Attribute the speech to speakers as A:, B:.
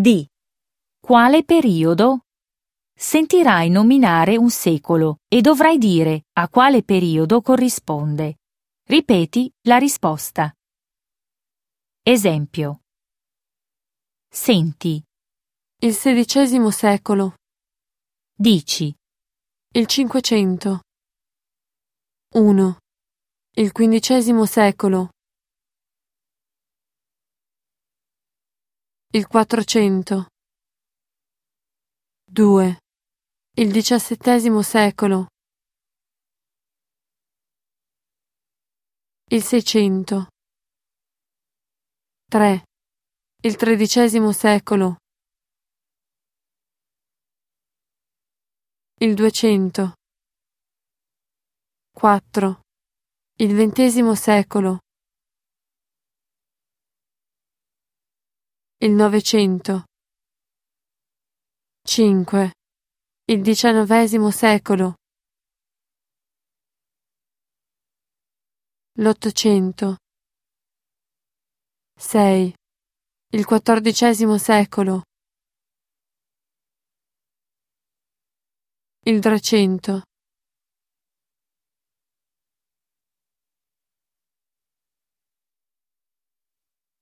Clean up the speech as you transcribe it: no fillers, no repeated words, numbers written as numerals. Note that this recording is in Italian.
A: D. Quale periodo? Sentirai nominare un secolo e dovrai dire a quale periodo corrisponde. Ripeti la risposta. Esempio. Senti.
B: Il XVI secolo.
A: Dici.
B: Il 500. 1. Il XV secolo. Il 400. 2. Il XVII secolo. Il 600. 3. Il XIII secolo. Il 200. 4. Il XX secolo. Il 900. 5. Il XIX secolo. L'800. 6. Il XIV secolo. Il 300.